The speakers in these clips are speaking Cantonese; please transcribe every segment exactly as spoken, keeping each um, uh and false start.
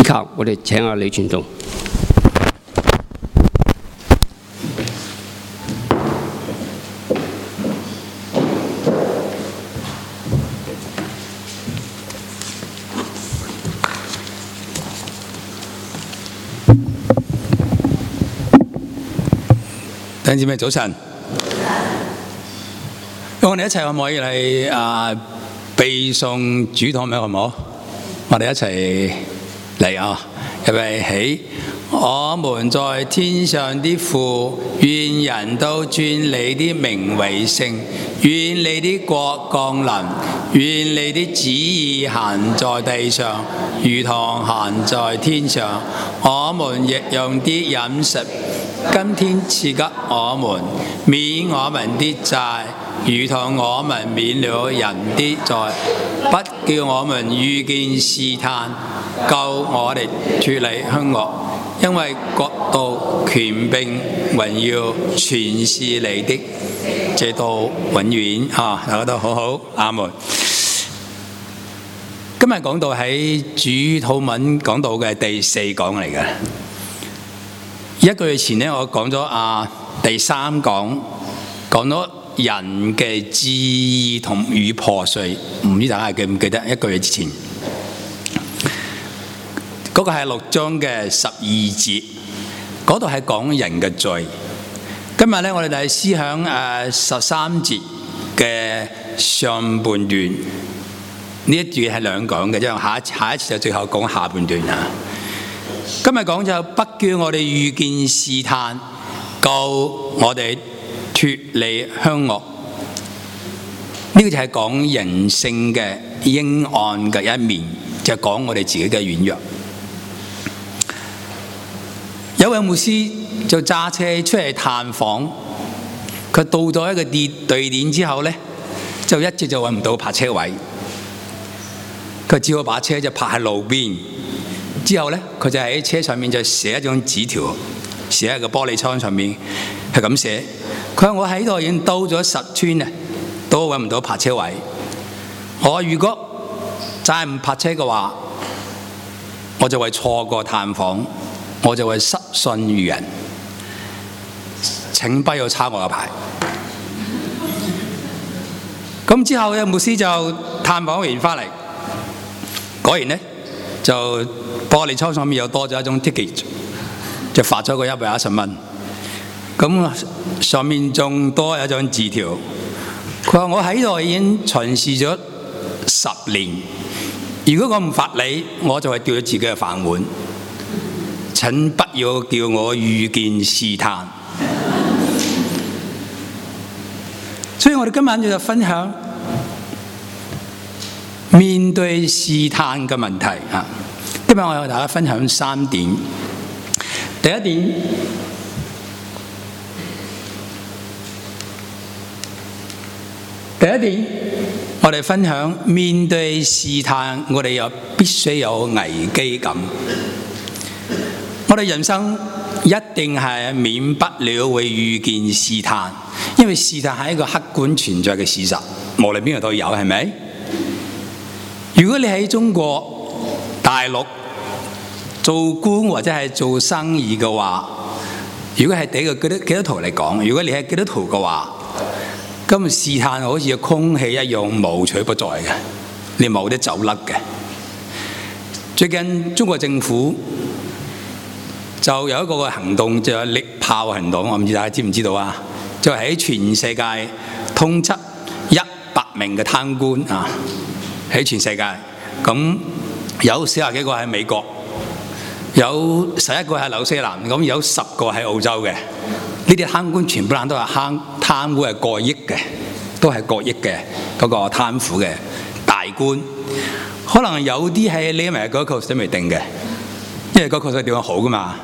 靠。我哋請下李傳道。 弟兄姊妹早晨，咁我哋一齊可唔可以嚟啊背誦主禱文好唔好？我哋一齊嚟啊！預備起，我們在天上的父，願人都尊你的名為聖，願你的國降臨，願你的旨意行在地上，如同行在天上。我們日用的飲食，今天賜給我們，免我們的債，如同我們免了人的債，不叫我們遇見試探，救我哋脫離兇惡，因為國度、權柄、榮耀，全是你的，直到永遠。啊，大家都好好，阿門。今日講到喺主禱文講到嘅第四講嚟嘅。一個月前呢，我講咗啊第三講，講咗人嘅旨意同與破碎，唔知大家記唔記得？一個月之前，嗰、那個係六章嘅十二節，嗰度係講人嘅罪。今日咧，我哋嚟思想誒十三節嘅上半段，呢一段係兩講嘅，即係下一下一次就最後講下半段啊。今日講就不叫我哋遇見試探，救我哋脫離兇惡。呢個就係講人性嘅陰暗嘅一面，就係講我哋自己嘅軟弱。有位牧師就揸車出嚟探訪，佢到咗一個地地點之後呢，就一直就揾唔到泊車位，佢只好把車就泊喺路邊。之後咧，佢就喺車上面就寫一張紙條，寫喺個玻璃窗上面，係咁寫。佢話：我喺度已經兜咗十圈啊，都揾唔到泊車位。我如果再唔泊車嘅話，我就會錯過探訪，我就會失信於人。請不要抄我嘅牌。咁之後咧，牧師就探訪完翻嚟，果然咧就。玻璃窗上面又多咗一種 ticket， 就發咗個一百一十蚊。咁上面仲多一張字條，佢話：我喺度已經巡視咗十年，如果我唔罰你，我就係掉咗自己嘅飯碗。請不要叫我遇見試探。所以我哋今晚就分享面對試探嘅問題啊。今日我同大家分享三點。第一點，第一點，我哋分享面對試探，我哋又必須有危機感。我哋人生一定係免不了會遇見試探，因為試探係一個客觀存在嘅事實，無論邊度都有，係咪？如果你喺中國大陸做官或者係做生意嘅話，如果係對個基督基督徒嚟講，如果你係基督徒嘅話，咁試探好似空氣一樣無處不在嘅，你冇得走甩嘅。最近中國政府就有一個行動，就係獵豹行動，我唔知大家知唔知道啊？就喺全世界通緝一百名嘅貪官啊，喺全世界咁。有四十幾個喺美國，有十一個喺紐西蘭，咁有十個喺澳洲嘅。呢啲貪官全部都係貪貪污係過億嘅，都係過億嘅嗰個貪腐嘅大官。可能有啲係匿埋嗰個都未定嘅，因為嗰個係點樣好噶嘛。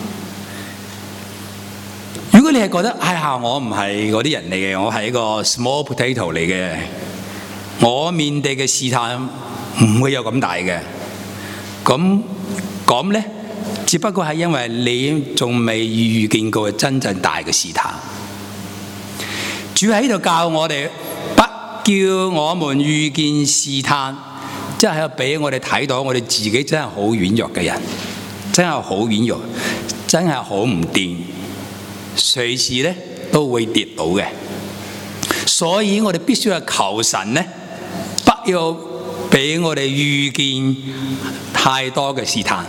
如果你係覺得哎呀，我唔係嗰啲人嚟嘅，我係一個 small potato 嚟嘅，我面對嘅試探唔會有咁大嘅。咁咁咧，只不過係因為你仲未遇見過真正大嘅試探。主喺度教我哋，不叫我們遇見試探， 即係俾我哋睇到我哋自己真係好軟弱嘅人，真係好軟弱，真係好唔掂，隨時咧都會跌倒嘅。所以我哋必須要求神咧，不要俾我哋遇見太多嘅試探。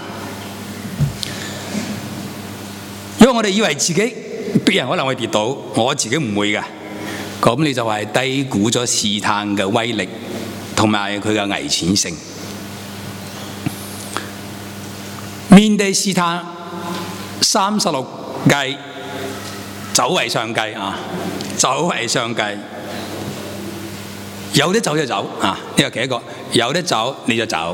如果我哋以為自己別人可能會跌倒，我自己唔會嘅，咁你就係低估咗試探嘅威力同埋佢嘅危險性。面對試探，三十六計，走為上計啊，走為上計。有得走就走啊，呢個其一個，有得走你就走。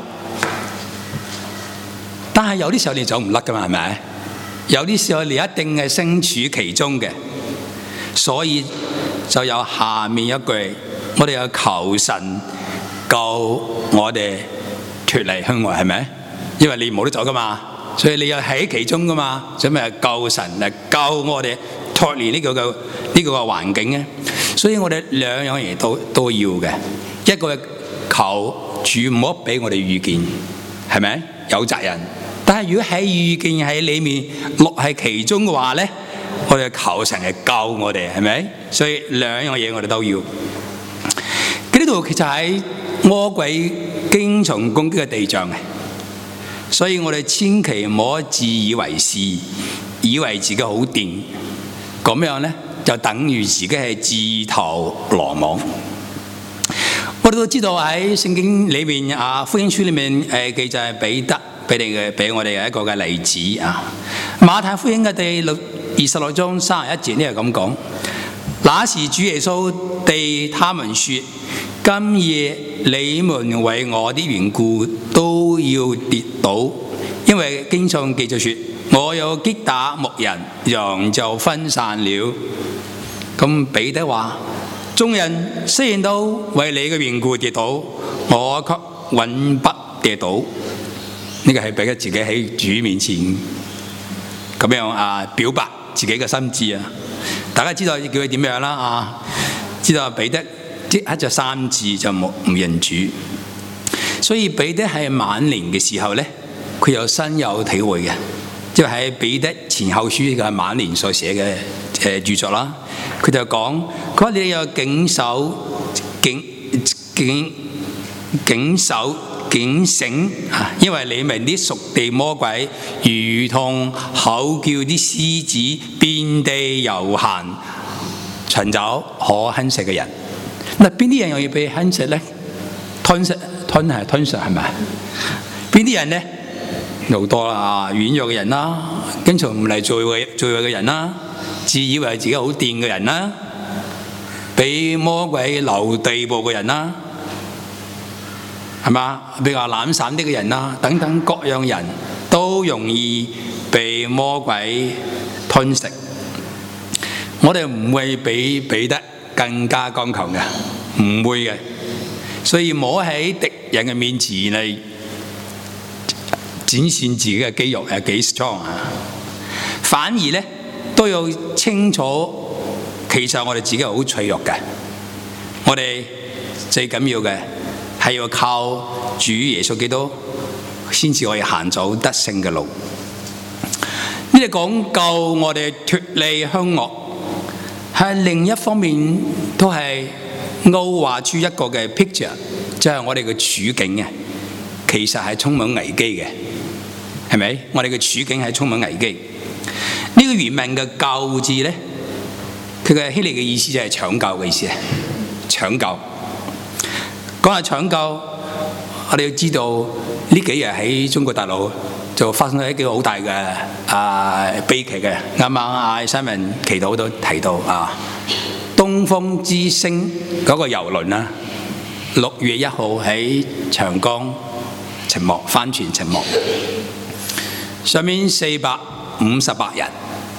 但係有啲時候你走唔甩噶嘛，係咪？有啲時候你一定係身處其中嘅，所以就有下面一句，我哋要求神救我哋脫離凶惡，係咪？因為你冇得走噶嘛，所以你又喺其中噶嘛，所以咪救神嚟救我哋脫離呢個嘅呢個嘅環境咧。所以我哋兩樣嘢都都要嘅，一個係求主唔好俾我哋遇見，係咪？有責任。但係如果喺遇見喺裏面落喺其中嘅話咧，我哋求神係救我哋，係咪？所以兩樣嘢我哋都要。呢度其實係魔鬼經常攻擊嘅地象嘅，所以我哋千祈唔好自以為是，以為自己好掂，咁樣咧就等於自己係自投羅網。我哋都知道喺聖經裏面啊，福音書裏面誒記載彼得俾你嘅俾我哋嘅一個嘅例子啊。馬太福音嘅第六二十六章三十一節呢係咁講：那時主耶穌對他們說，今夜你們為我的緣故都要跌倒，因為經上記著說，我有擊打牧人，羊就分散了。咁彼得話：眾人雖然都為你嘅緣故跌倒，我卻永不跌倒。呢個係彼得自己喺主面前咁樣啊表白自己嘅心志啊！大家知道叫佢點樣啦啊？知道彼得即刻就三次就冇唔認主，所以彼得喺晚年嘅時候咧，佢有深有體會嘅，即係喺彼得前後書嘅晚年所寫嘅誒著作啦。佢就講：佢話你有警守、警警警守、警醒啊！因為你們啲屬地魔鬼，如同吼叫啲獅子，遍地遊行，尋找可吞食嘅人。嗱，邊啲人容易被吞食咧？吞食吞係吞食係咪？邊啲人咧？好多啦，軟弱嘅人啦，經常唔嚟聚會聚會嘅人啦，自以為自己好掂嘅人啦，俾魔鬼留地步嘅人啦，係嘛？比較懶散啲嘅人啦，等等各樣人都容易被魔鬼吞食。我哋唔會比彼得更加剛強嘅，唔會嘅。所以唔好喺敵人嘅面前嚟展現自己嘅肌肉係幾 strong 啊！反而咧都要清楚，其實我哋自己係好脆弱嘅。我哋最緊要嘅係要靠主耶穌基督，先至可以行走得勝嘅路。呢度講救我哋脫離兇惡，係另一方面都係勾畫出一個嘅 picture， 即係我哋嘅處境嘅，其實係充滿危機嘅。係咪？我哋嘅處境係充滿危機。呢、這個原文嘅救字咧，佢嘅希臘嘅意思就係搶救嘅意思啊！搶救。講下搶救，我哋要知道呢幾日喺中國大陸就發生咗一個好大嘅啊悲劇嘅。啱啱阿 Simon 祈禱都提到啊，東風之星嗰個郵輪啦，六月一號喺長江沉沒，帆船沉沒。上面四百五十八人，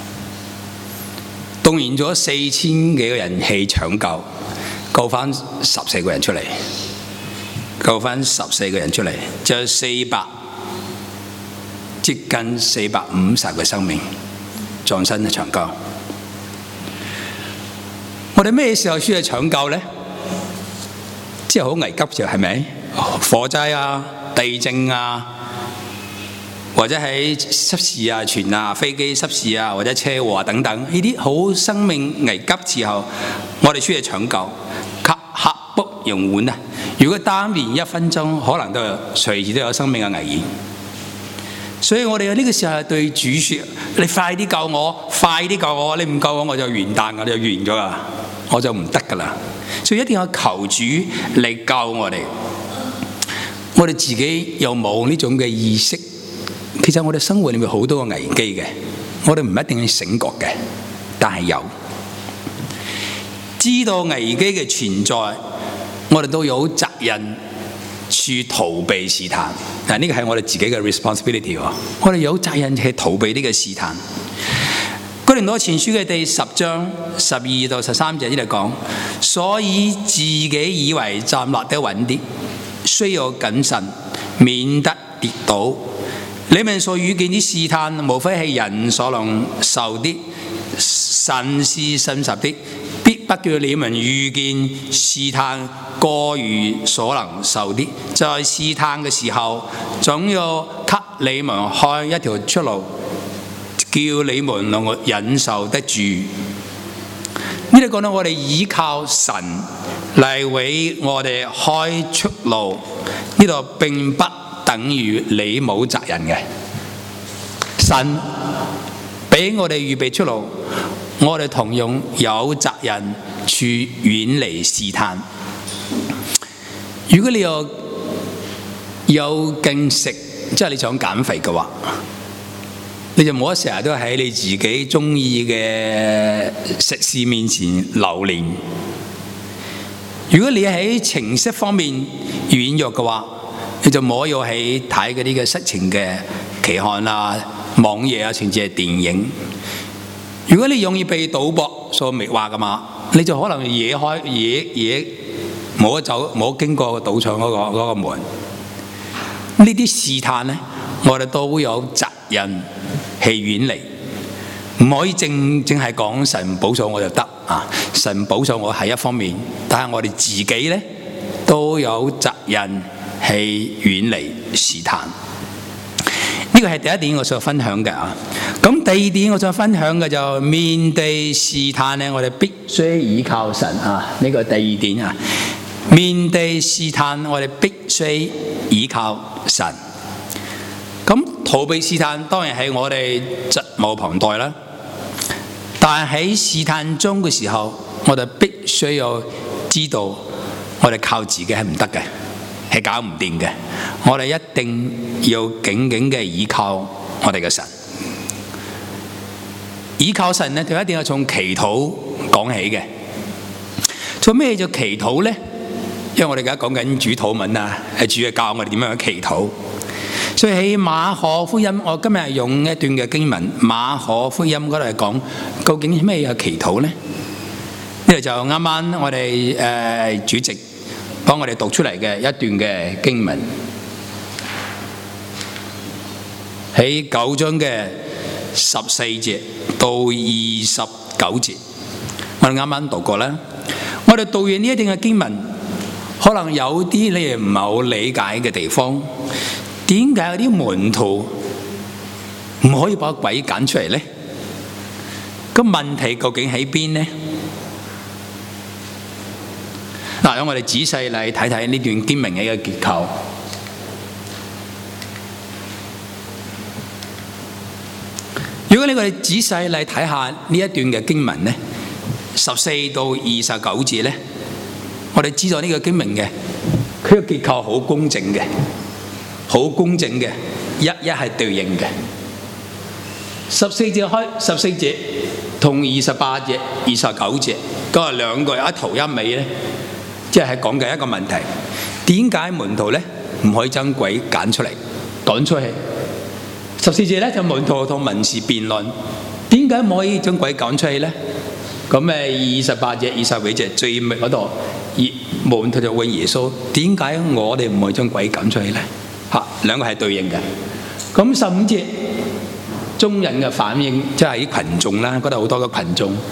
動員咗四千幾個人去搶救，救翻十四個人出嚟，救翻十四個人出嚟，就有四百接近四百五十個生命葬身喺長江。我哋咩時候需要搶救咧？即係好危急嘅時候，係咪？ 火災啊、地震啊，或者喺失事啊、船啊、飛機失事啊，或者車禍等等，呢啲好生命危急時候，我哋需要搶救，刻不容緩啊！如果耽延一分鐘，可能都隨時都有生命嘅危險。所以我哋呢個時候係對主説：你快啲救我，快啲救我！你唔救我，我就完蛋，我就完咗啦，我就唔得噶啦。所以一定要求主嚟救我哋。我哋自己有冇呢種嘅意識？其實我哋生活裏面好多個危機嘅，我哋唔一定要醒覺嘅，但係有知道危機嘅存在，我哋都有責任去逃避試探。嗱，呢個係我哋自己嘅 responsibility 喎。我哋有責任去逃避呢個試探。哥林多前書嘅第十章十二到十三節呢度講，所以自己以為站立得穩啲，需要謹慎，免得跌倒。你們所遇見啲試探，無非係人所能受的，神是信實的，必不叫你們遇見試探過於所能受的。在試探嘅時候，總要給你們開一條出路，叫你們能夠忍受得住。呢度講到我哋依靠神嚟為我哋開出路，呢度並不等於你冇責任嘅。神俾我哋預備出路，我哋同樣有責任去遠離試探。如果你有有進食，即係你想減肥嘅話，你就冇得成日都喺你自己中意嘅食肆面前流連。如果你喺情緒方面軟弱嘅話，你就冇要喺睇嗰啲嘅色情嘅期刊啊、網頁啊，甚至係電影。如果你容易被賭博所迷惑嘅嘛，你就可能惹開惹惹冇得走，冇經過賭場嗰個嗰個門。呢啲試探咧，我哋都有責任去遠離，唔可以淨淨係講神保守我就得啊！神保守我係一方面，但係我哋自己咧都有責任去遠離試探。呢個係第一點我想分享嘅啊。咁第二點我想分享嘅就面對試探咧，我哋必須依靠神啊。呢個第二點啊，面對試探我哋必須依靠神。咁逃避試探當然係我哋責無旁貸啦。但係喺試探中嘅時候，我哋必須要知道，我哋靠自己係唔得嘅，係搞唔掂嘅。我哋一定要緊緊嘅依靠我哋嘅神。依靠神咧，就一定要從祈禱講起嘅。做咩叫祈禱咧？因為我哋而家講緊主禱文啊，係主係教我哋點樣去祈禱。所以喺馬可福音，我今日用一段嘅經文，馬可福音嗰度係講究竟咩嘢祈禱咧？呢度就啱啱我哋誒、呃、主席幫我哋讀出嚟嘅一段嘅經文，喺九章嘅十四節到二十九節，我哋啱啱讀過啦。我哋讀完呢一段嘅經文，可能有啲你哋唔係好理解嘅地方。點解有啲門徒唔可以把鬼揀出嚟呢？個問題究竟喺邊呢？嗱，讓我哋仔細嚟睇睇呢段經文嘅一個結構。如果你我哋仔細嚟睇下呢一段嘅經文呢，十四到二十九節呢，我哋知道呢個經文嘅佢嘅結構好公正嘅。好公正嘅，一一係對應嘅。十四節開，十四節同二十八節、二十九節，都係兩個一頭一尾咧，即係講緊一個問題：點解門徒咧唔可以將鬼揀出嚟趕出去？十四節咧就門徒同文士辯論，點解唔可以將鬼趕出去咧？咁誒，二十八節、二十幾節最尾嗰度，門徒就問耶穌：點解我哋唔可以將鬼趕出去咧？嚇，兩個係對應嘅。咁十五節眾人嘅反應，即係啲群眾啦，嗰度好多個群眾，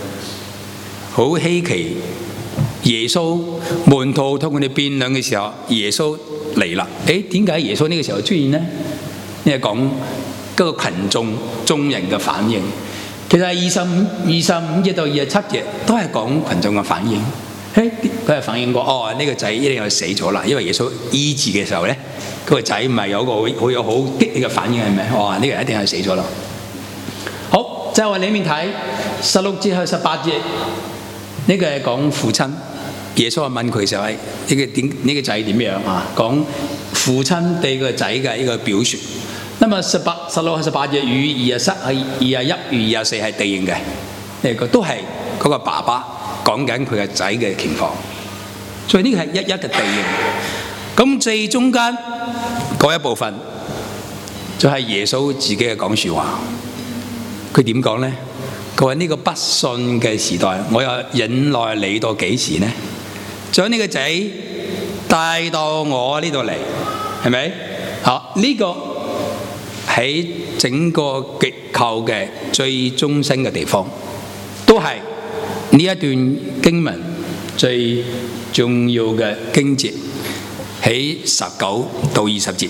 好稀奇。耶穌門徒同佢哋辯論嘅時候，耶穌嚟啦。誒，點解耶穌呢個時候出現呢？呢係講嗰個群眾眾人嘅反應。其實二十五、二十五節到二十七節都係講群眾嘅反應。誒，佢係反應過，哦，呢個仔一定係死咗啦，因為耶穌醫治嘅時候咧，嗰個仔唔係有個好有好激烈嘅反應係咪？哇，呢個人一定係死咗啦。好，就係裏面睇十六節去十八節，呢個係講父親。耶穌問佢嘅時候係呢個點呢個仔點樣啊？講父親對個仔嘅一個表述。那麼十八、十六、十八節與二十三、二十一與二十四係對應嘅，呢個都係嗰個爸爸講緊佢嘅仔嘅情況，所以呢個係一一嘅對應。咁最中間嗰一部分就係耶穌自己嘅講説話。佢點講呢？佢話呢個不信嘅時代，我又忍耐你到幾時呢？將呢個仔帶到我呢度嚟，係咪？好，呢個喺整個結構嘅最中心嘅地方，都係呢一段經文最重要嘅經節，喺十九到二十節。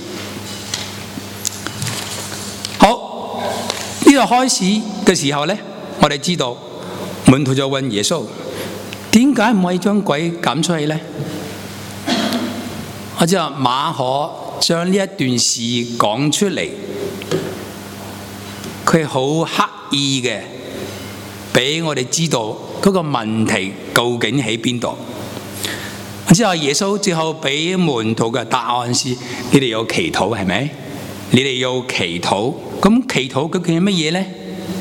好，呢度開始嘅時候呢，我哋知道門徒就問耶穌：點解唔可以將鬼趕出去呢？我知道馬可將呢一段事講出嚟，佢好刻意嘅俾我哋知道嗰個問題究竟喺邊度。之後耶穌最後俾門徒嘅答案是：你哋要祈禱，係咪？你哋要祈禱。咁祈禱究竟係乜嘢呢？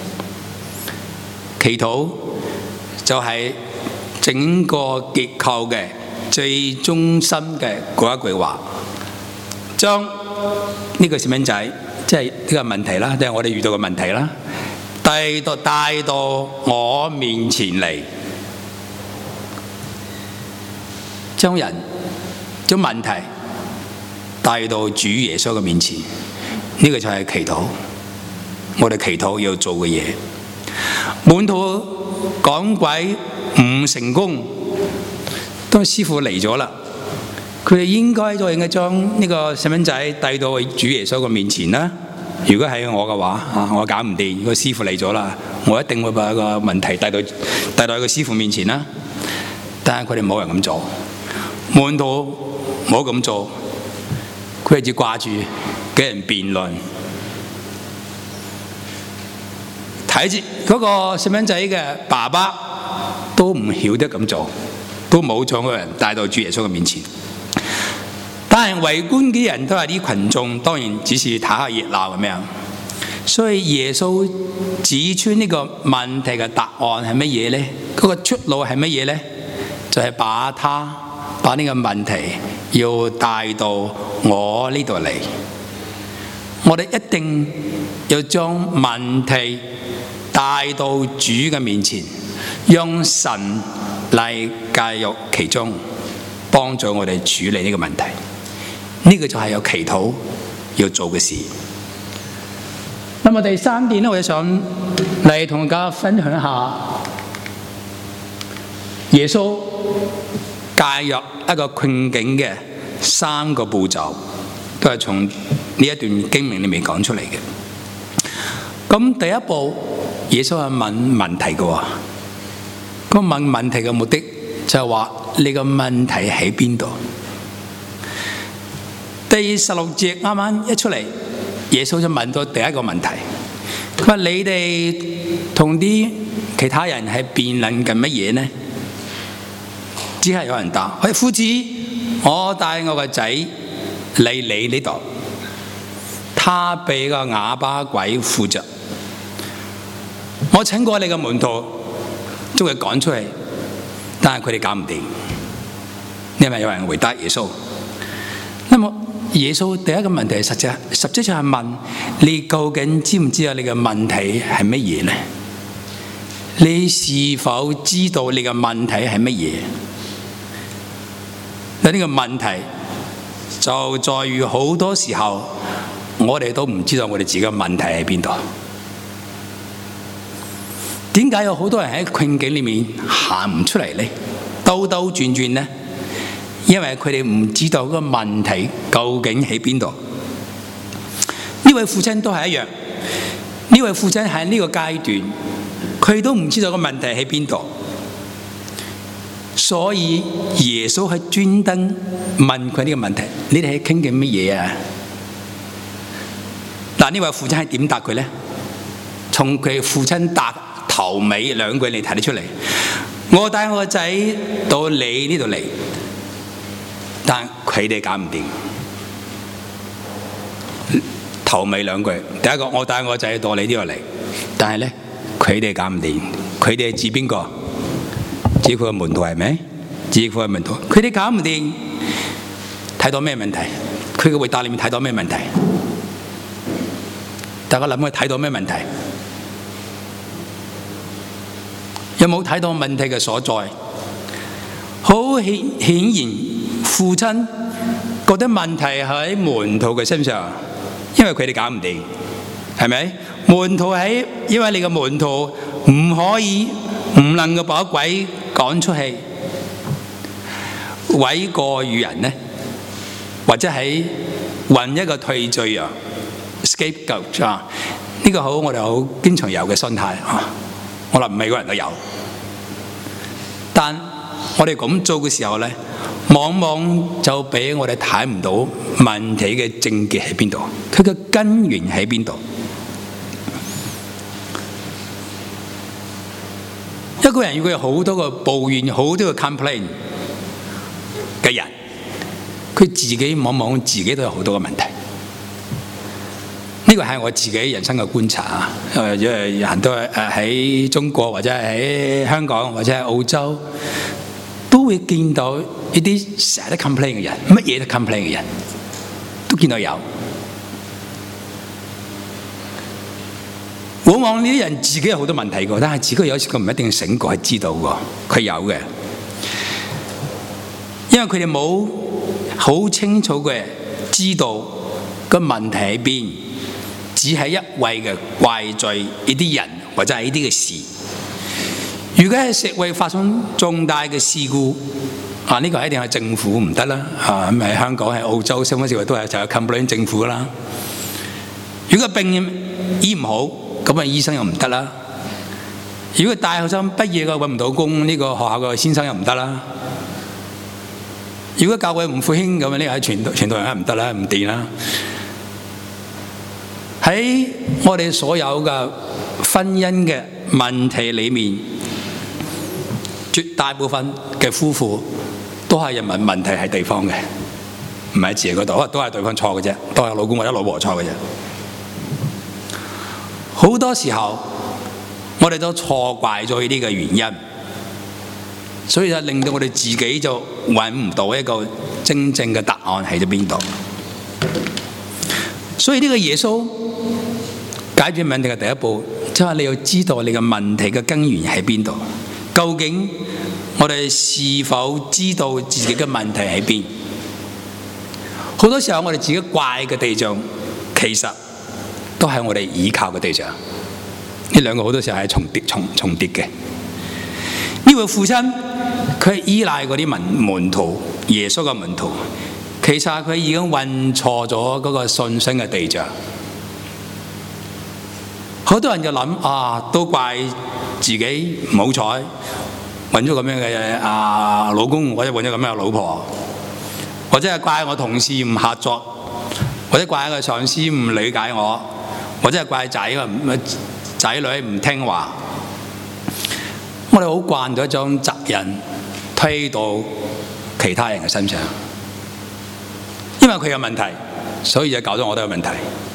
祈禱就係整個結構嘅最中心嘅嗰一句話，將呢個細蚊仔，即係呢個問題啦，即係我哋遇到嘅問題啦，帶到帶到我面前嚟，將人將問題帶到主耶穌嘅面前，呢個就係祈禱。我哋祈禱要做嘅嘢。門徒趕鬼唔成功，當師傅嚟咗啦，佢哋應該就應該將呢個細蚊仔帶到主耶穌嘅面前啦。如果係我嘅話，啊，我搞唔掂，如果師傅嚟咗啦，我一定會把個問題帶到帶到個師傅面前啦。但係佢哋冇人咁做，門徒冇咁做，佢哋只掛住俾人辯論。睇住嗰個細蚊仔嘅爸爸都唔曉得咁做，都冇將個人帶到主耶穌嘅面前。但係圍觀嘅人都係啲群眾，當然只是睇下熱鬧咁樣。所以耶穌指出呢個問題嘅答案係乜嘢呢？嗰個出路係乜嘢呢？就係把他把呢個問題要帶到我呢度嚟。我哋一定要將問題帶到主嘅面前，讓神嚟介入其中，幫助我哋處理呢個問題。呢個就係有祈禱要做嘅事。那麼第三點呢，我就想嚟同大家分享一下耶穌介入一個困境嘅三個步驟，都係從呢一段經文裏面講出嚟嘅。咁第一步，耶穌係問問題嘅喎。咁問問題嘅目的就係話你個問題喺邊度？第十六節啱啱一出嚟，耶穌就問到第一個問題。佢話：你哋同啲其他人係辯論緊乜嘢呢？只係有人答：喂，夫子，我帶我個仔嚟你呢度，他被個啞巴鬼附着。我請過你嘅門徒將佢趕出嚟，但係佢哋搞唔掂。因為有人回答耶穌。那麼耶穌第一個問題實際實際上係問你究竟知唔知道你嘅問題係乜嘢呢？你是否知道你嘅問題係乜嘢？呢個問題就在於好多時候我哋都唔知道我哋自己嘅問題喺邊度。點解有好多人喺困境裏面行唔出嚟呢？兜兜轉轉呢？ 因為佢哋唔知道嗰個問題究竟喺邊度。呢位父親都係一樣，呢位父親喺呢個階段，佢都唔知道個問題喺邊度，所以耶穌係專登問佢呢個問題：你哋係傾緊乜嘢啊？嗱，呢位父親係點答佢咧？從佢父親答頭尾兩句你睇得出嚟。我帶我個仔到你呢度嚟，但佢哋搞唔掂。頭尾兩句，第一個我帶我個仔到你呢度嚟，但係咧佢哋搞唔掂。佢哋係指邊個？指佢個門徒係咪？指佢個門徒，佢哋搞唔掂。睇到咩問題？佢嘅回答裏面睇到咩問題？大家諗下睇到咩問題？有冇睇到問題嘅所在？好顯顯然，父親覺得問題喺門徒嘅身上，因為佢哋搞唔掂，係咪？門徒喺，因為你嘅門徒唔可以唔能夠把鬼趕出去，諉過於人呢，或者係揾一個退罪羊 scapegoat 啊，呢個好我哋好經常有嘅心態啊。我諗每個人都有，但我哋咁做嘅時候咧，往往就俾我哋睇唔到問題嘅症結喺邊度，佢嘅根源喺邊度。一個人如果有好多個抱怨、好多個 complain 嘅人，佢自己往往自己都有好多個問題。呢個係我自己人生嘅觀察啊！誒，因為人都係誒喺中國或者喺香港或者喺澳洲，都會見到一啲成日都 complain 嘅人，乜嘢都 complain 嘅人，都見到有。往往呢啲人自己有好多問題嘅，但係自己有時佢唔一定醒覺係知道嘅，佢有嘅，因為佢哋冇好清楚嘅知道個問題喺邊。只係一味嘅怪罪呢啲人或者係呢啲嘅事。如果係社會發生重大嘅事故，啊呢、這個一定係政府唔得啦。啊咁喺香港喺澳洲，相關社會都係就係 complain 政府啦。如果病醫唔好，咁啊醫生又唔得啦。如果大學生畢業嘅揾唔到工，呢、這個學校嘅先生又唔得啦。如果教會唔復興咁啊，呢個喺傳傳道人係唔得啦，唔掂啦。喺我哋所有嘅婚姻嘅問題裏面，絕大部分嘅夫婦都係人問問題喺地方嘅，唔係自己嗰度，都係對方錯嘅啫，都係老公或者老婆錯嘅啫。好多時候我哋都錯怪咗呢啲嘅原因，所以就令到我哋自己就揾唔到一個真正嘅答案喺咗邊度。所以呢個耶穌解決問題嘅第一步，即係你要知道你嘅問題嘅根源喺邊度。究竟我哋是否知道自己嘅問題喺邊？好多時候我哋自己怪嘅對象，其實都係我哋倚靠嘅對象。呢兩個好多時候係重疊重重疊嘅。呢位父親佢依賴嗰啲門門徒，耶穌嘅門徒，其實佢已經揾錯咗嗰個信心嘅對象。好多人就諗啊，都怪自己唔好彩，揾咗咁樣嘅啊老公，或者揾咗咁樣嘅老婆，或者係怪我同事唔合作，或者怪個上司唔理解我，或者係怪仔啊仔女唔聽話。我哋好慣咗將責任推到其他人嘅身上，因為佢有問題，所以就搞到我都有問題。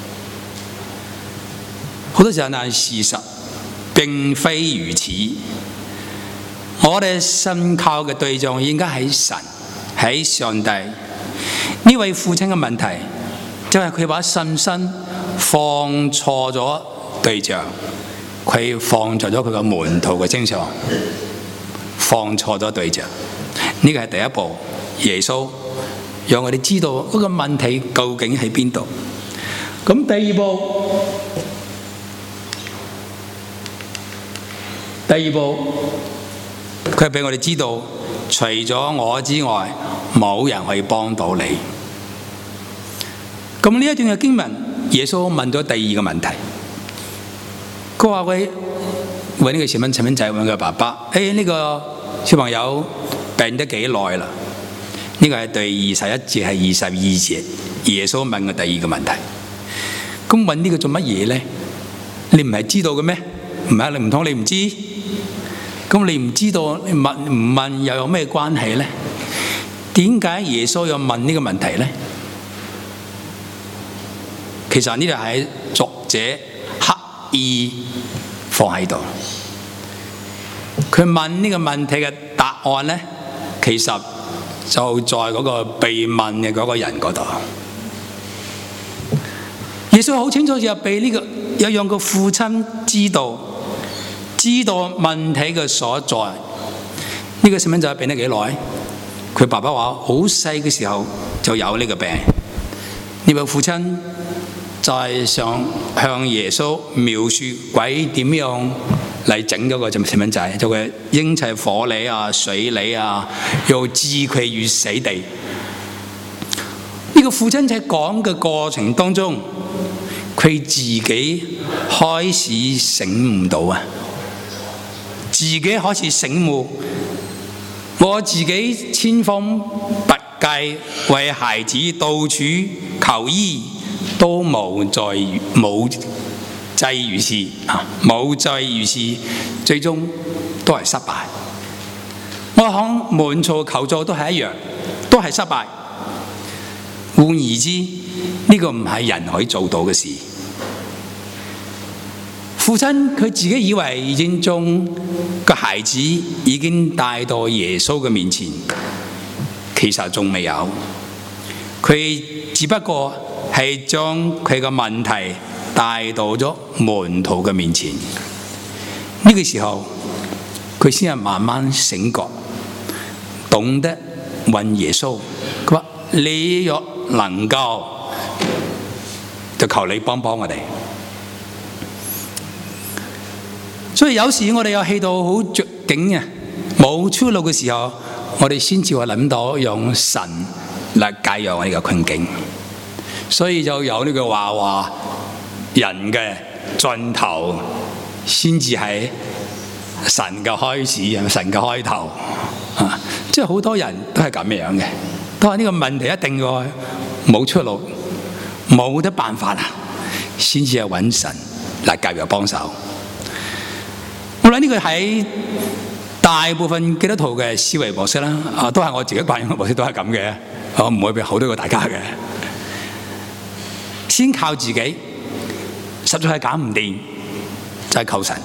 好多時候，但事實並非如此。我哋信靠嘅對象應該係神，係上帝。呢位父親嘅問題就係佢把信心放錯咗對象，佢放錯咗佢個門徒嘅身上，放錯咗對象。呢個係第一步，耶穌讓我哋知道嗰個問題究竟喺邊度。咁第二步。第二步，佢俾我哋知道，除咗我之外， 冇人可以幫到你。咁呢一段嘅經文，耶穌問咗第二個問題，佢話佢揾呢個細蚊細蚊仔揾佢爸爸，誒呢個小朋友病得幾耐啦？呢個係第二十一節，係二十二節，耶穌問嘅第二個問題。咁問呢個做乜嘢咧？你唔係知道嘅咩？唔係，你唔通你唔知？咁你唔知道，你問唔問又有咩關係咧？點解耶穌要問呢個問題咧？其實呢度係作者刻意放喺度。佢問呢個問題嘅答案咧，其實就在嗰個被問嘅嗰個人嗰度。耶穌好清楚就俾呢個有讓個父親知道，知道問題嘅所在。呢、這個細蚊仔病得幾耐？佢爸爸話好細嘅時候就有呢個病。呢位父親就係想向耶穌描述鬼點樣嚟整嗰個細蚊仔，就係扔齊火裏啊、水裏啊，又置佢於死地。呢、這個父親喺講嘅過程當中，佢自己開始醒悟到啊，自己開始醒悟，我自己千方百計為孩子到處求醫，都無在無濟如是啊，無濟如是，最終都係失敗。我向門徒求助都係一樣，都係失敗。換言之，呢、這個唔係人可以做到嘅事。父親佢自己以為已經將個孩子已經帶到耶穌嘅面前，其實仲未有。佢只不過係將佢嘅問題帶到咗門徒嘅面前。呢、這個時候，佢先係慢慢醒覺，懂得問耶穌：佢話你若能夠，就求你幫幫我哋。所以有時我哋有氣到好絕境嘅，冇出路嘅時候，我哋先至會諗到用神嚟解藥我哋嘅困境。所以就有呢句話話，人嘅盡頭先至係神嘅開始，神嘅開頭啊！即係好多人都係咁樣嘅，都係呢個問題一定要冇出路，冇得辦法啊，先至係揾神嚟介入幫手。我諗呢個喺大部分基督徒嘅思維模式啦，啊，都係我自己慣用嘅模式，都係咁嘅，我唔會俾好多個大家嘅。先靠自己，實在係搞唔掂，就係求神。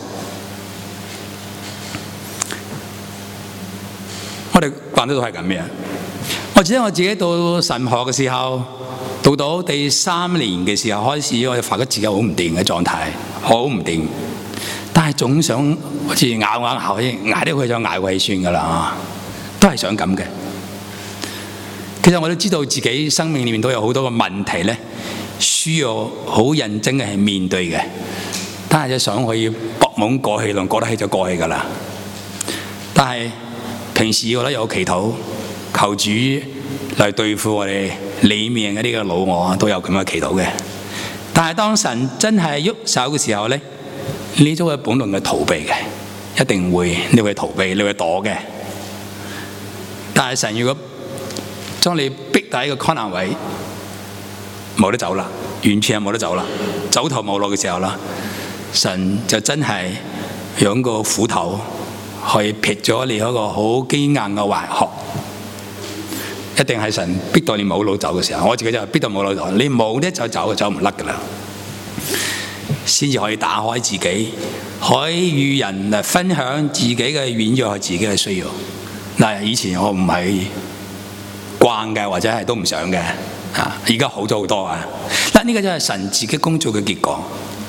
我哋慣得都係咁嘅。我記得我自己到神學嘅時候，到到第三年嘅時候開始，我就發覺自己好唔掂嘅狀態，好唔掂。但係總想好似咬咬咬，捱得佢就捱過去算噶啦，都係想咁嘅。其實我都知道自己生命裏面都有好多個問題咧，需要好認真嘅係面對嘅。但係就想可以搏懵過去，同過得去就過去噶啦。但係平時我都有祈禱，求主嚟對付我哋裏面嗰啲嘅老我，都有咁嘅祈禱嘅。但係當神真係喐手嘅時候咧，呢種係本能嘅逃避嘅，一定會你會逃避，你會躲嘅。但係神如果將你逼喺一個困難位，冇得走啦，完全係冇得走啦，走投無路嘅時候啦，神就真係用個斧頭去劈咗你嗰個好堅硬嘅懷殼。一定係神逼到你冇路走嘅時候，我自己就逼到冇路走，你冇得走走就走唔甩噶啦。先至可以打開自己，可以與人嚟分享自己嘅軟弱，自己嘅需要。嗱，以前我唔係慣嘅，或者係都唔想嘅，啊，而家好咗好多啊！嗱，呢個就係神自己工作嘅結果。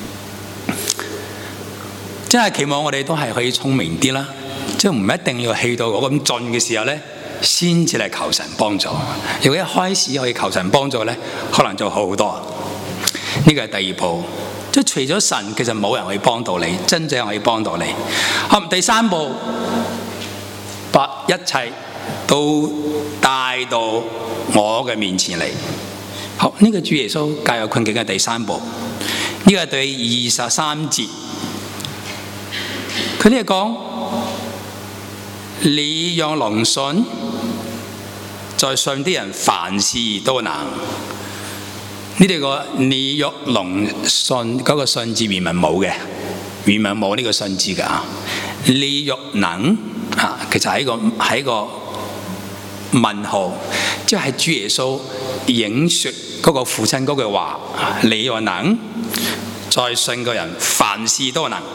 真係期望我哋都係可以聰明啲啦，即係唔一定要氣到我咁盡嘅時候咧，先至嚟求神幫助。如果一開始可以求神幫助咧，可能就好好多。呢個係第二步。即係除咗神，其實冇人可以幫到你，真正可以幫到你。好，第三步，把一切都帶帶到我嘅面前嚟。好，呢、這個主耶穌解憂困境嘅第三步，呢、這個係第二十三節，佢呢度講：你讓龍信，在信的人凡事都能。呢度個你若龍信嗰個信字原文冇嘅，原文冇呢個信字㗎。你若能啊，其實係一個係一個問號，即係主耶穌影說嗰個父親嗰句話：你若能，在信嘅人凡事都能。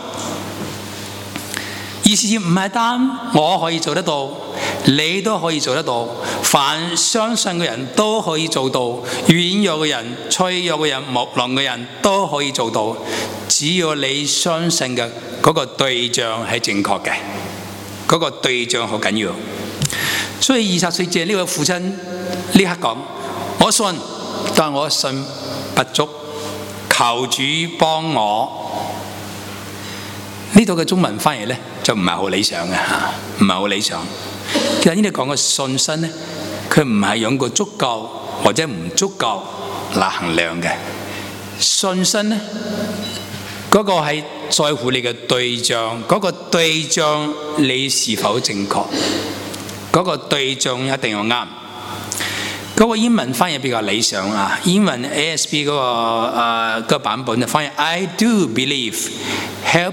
意思唔係單我可以做得到，你都可以做得到。凡相信嘅人都可以做到，軟弱嘅人、脆弱嘅人、無能嘅人都可以做到。只要你相信嘅嗰個對象係正確嘅，嗰、嗰個對象好緊要。所以二十歲節呢個父親呢刻講：我信，但我信不足，求主幫我。呢度嘅中文翻譯咧就唔係好理想嘅嚇，唔係好理想。其實呢度講嘅信心咧，佢唔係用個足夠或者唔足夠嚟衡量嘅。信心咧，嗰個係在乎你嘅對象，嗰個對象你是否正確，嗰個對象一定要啱。嗰個英文翻譯比較理想啊，英文 A S B 嗰個誒個版本就翻譯 I do believe, help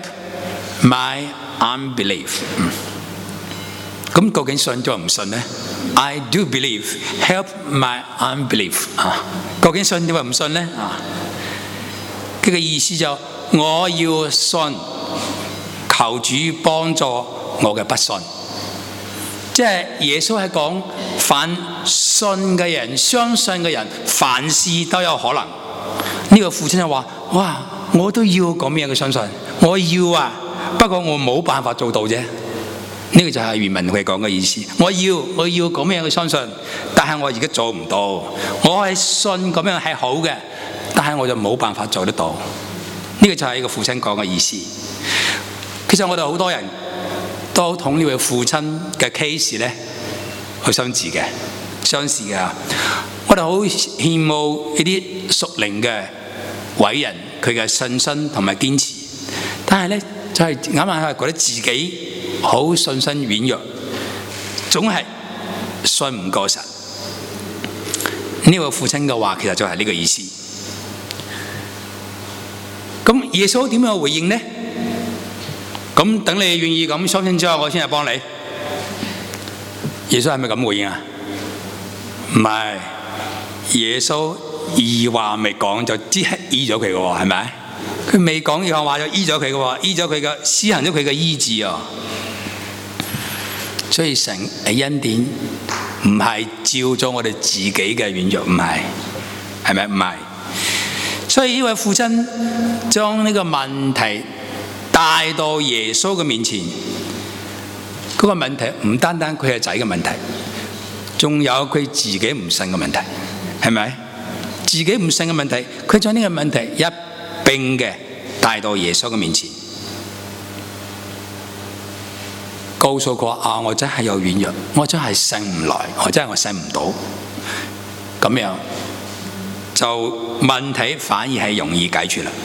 my unbelief。咁究竟信咗唔信呢？ I do believe, help my unbelief。啊，究竟信咗唔信呢？啊，佢嘅意思就我要信，求主幫助我嘅不信。即係耶穌係講，凡信嘅人、相信嘅人，凡事都有可能。呢、這個父親就話：哇，我都要咁樣嘅相信，我要啊，不過我冇辦法做到啫。呢、這個就係原文佢講嘅意思。我要，我要咁樣嘅相信，但係我而家做唔到。我係信咁樣係好嘅，但係我就冇辦法做得到。呢、這個就係一個父親講嘅意思。其實我哋好多人都同呢位父親嘅 case 咧，好相似嘅，相似嘅。我哋好羨慕呢啲屬靈嘅偉人，佢嘅信心同埋堅持。但係咧，就係啱啱係覺得自己好信心軟弱，總係信唔過神。呢位父親嘅話，其實就係呢個意思。咁耶穌點樣回應呢？咁等你願意咁相信之後，我先係幫你。耶穌係咪咁回應啊？唔係，耶穌二話未講就即刻醫咗佢嘅喎，係咪？佢未講二話就醫咗佢嘅喎，醫咗佢嘅，施行咗佢嘅醫治啊。所以神嘅恩典唔係照咗我哋自己嘅軟弱，唔係，係咪？唔係。所以呢位父親將呢個問題帶到耶穌嘅面前，嗰個問題唔單單佢係仔嘅問題，仲有佢自己唔信嘅問題，係咪？自己唔信嘅問題，佢將呢個問題一併嘅帶到耶穌嘅面前，告訴佢啊，我真係有軟弱，我真係信唔來，我真係我信唔到，咁樣就問題反而係容易解決啦。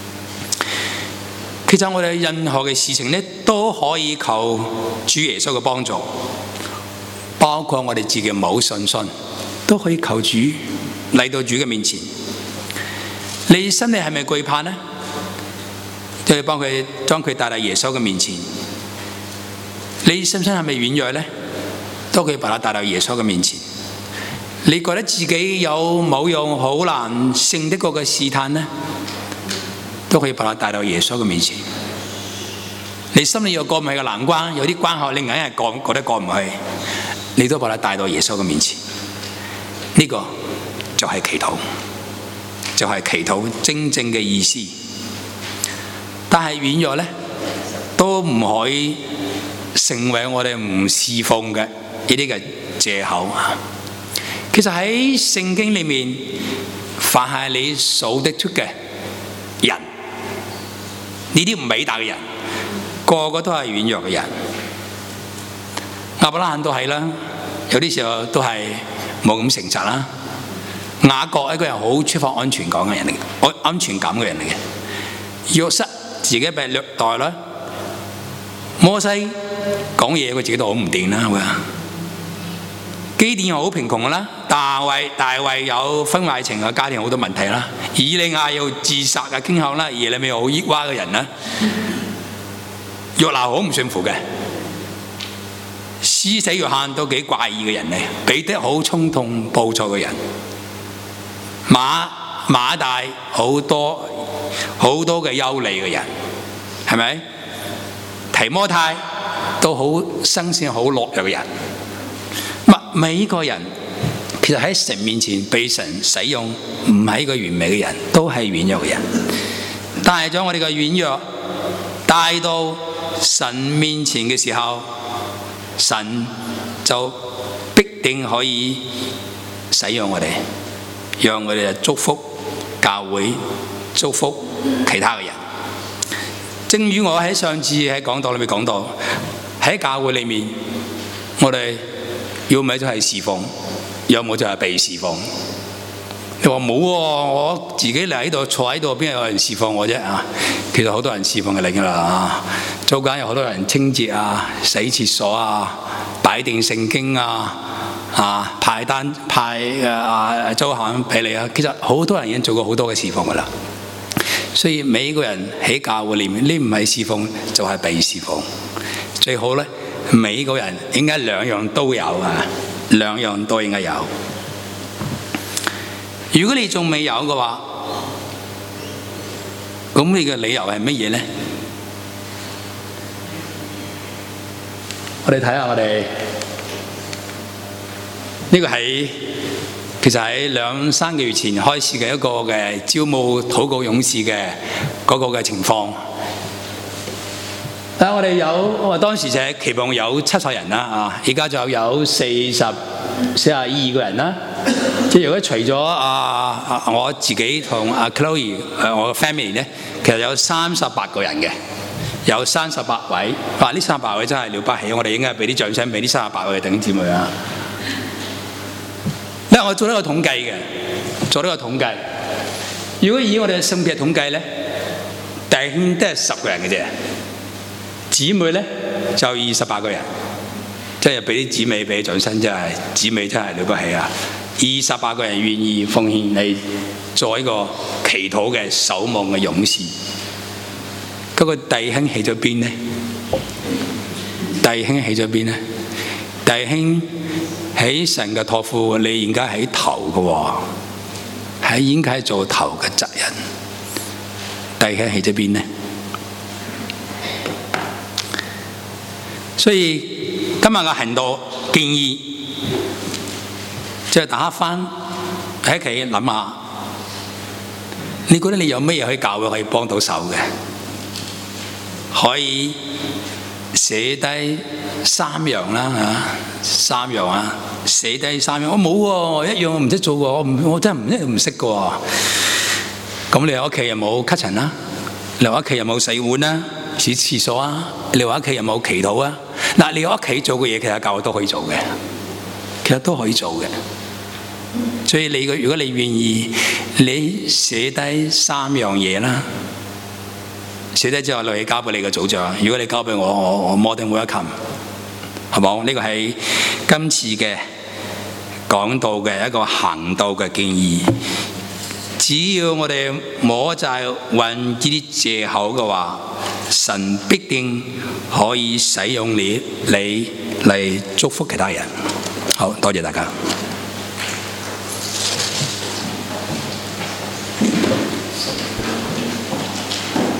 其實我哋任何嘅事情咧，都可以求主耶穌嘅幫助，包括我哋自己冇信心，都可以求主嚟到主嘅面前。你心裏係咪懼怕呢？就要幫佢將佢帶到耶穌嘅面前。你心心係咪軟弱呢？都可以把他帶到耶穌嘅面前。你覺得自己有冇用好難勝得過嘅試探呢？都可以把他帶到耶穌嘅面前。你心裏有過唔去嘅難關，有啲關口你硬係過覺得過唔去，你都把他帶到耶穌嘅面前。呢、這個就係祈禱，就係、是、祈禱真正嘅意思。但係軟弱咧，都唔可以成為我哋唔侍奉嘅呢啲嘅藉口。其實喺聖經裏面，凡係你數得出嘅人，呢啲唔偉大嘅人，個個都係軟弱嘅人。亞伯拉罕都係啦，有啲時候都係冇咁誠實啦。雅各一個人好缺乏安全感嘅人嚟嘅，安安全感嘅人嚟嘅。約瑟自己被虐待啦，摩西講嘢佢自己都好唔掂啦，係咪啊？基甸又好貧窮啦，大衛大衛有婚外情嘅家庭好多問題啦，以利亞有自殺嘅傾向啦，耶利米又好抑鬱嘅人啦，約拿好唔順服嘅，施洗約翰都幾怪異嘅人嚟，彼得好衝動暴躁嘅人，馬馬大好多好多嘅憂慮嘅人，係咪？提摩太都好生性好懦弱嘅人。每一個人其實喺神面前被神使用，唔係一個完美嘅人，都係軟弱嘅人。帶咗我哋嘅軟弱帶到神面前嘅時候，神就必定可以使用我哋，讓我哋祝福教會，祝福其他嘅人。正如我喺上次喺講道裏面講到，喺教會裏面，我哋要咪就係侍奉，要麼就係被侍奉。你話冇喎，我自己嚟喺度坐喺度，邊有人侍奉我啫啊？其實好多人侍奉嘅嚟㗎啦啊！早間有好多人清潔啊、洗廁所啊、擺定聖經啊、啊派單派啊租行俾你啊。其實好多人已經做過好多嘅侍奉㗎啦。所以每一個人喺教會裏面，你唔係侍奉就係被侍奉。最好咧，每一個人應該兩樣都有啊，兩樣都應該有。如果你仲未有嘅話，咁你嘅理由係乜嘢咧？我哋睇下我哋呢個係其實喺兩三個月前開始嘅一個嘅招募禱告勇士嘅嗰個嘅情況。但係我哋有，我當時就係期望有七十人啦啊，而家就有四十四十二個人啦。即係如果除咗啊我自己同阿 Chloe 誒我嘅 family 咧，其實有三十八個人嘅，有三十八位。哇！呢三十八位真係了不起，我哋應該俾啲掌聲俾呢三十八位弟兄姊妹啊！因為我做呢個統計嘅，做呢個統計。如果以我哋嘅性別統計咧，弟兄都係十個人嘅啫，姊妹咧就二十八個人，即係俾啲姊妹俾掌聲，真係姊妹真係了不起啊！二十八個人願意奉獻你做一個祈禱嘅守望嘅勇士。嗰個弟兄喺咗邊呢？弟兄喺咗邊呢？弟兄喺神嘅託付，你應該喺頭嘅喎，係應該做頭嘅責任。弟兄喺咗邊呢？所以今日嘅行道建議，即係大家翻喺屋企諗下，你覺得你有咩嘢可以教會可以幫到手嘅？可以寫低三樣啦嚇，三樣啊，寫低三樣。我冇喎，一樣我唔識做喎，我唔我真係唔一定唔識嘅喎。咁你喺屋企有冇吸塵啦？你喺屋企有冇洗碗啦？洗廁所啊？你喺屋企有冇祈禱啊？嗱，你喺屋企做嘅嘢，其實教會都可以做嘅，其實都可以做嘅。所以你如果你願意，你寫低三樣嘢啦。寫低之後，你交俾你嘅組長。如果你交俾我，我我 more than welcome，係冇？呢個係今次嘅講道嘅一個行道嘅建議。只要我哋冇就係揾呢啲藉口嘅話，神必定可以使用你你嚟祝福其他人。好多謝大家。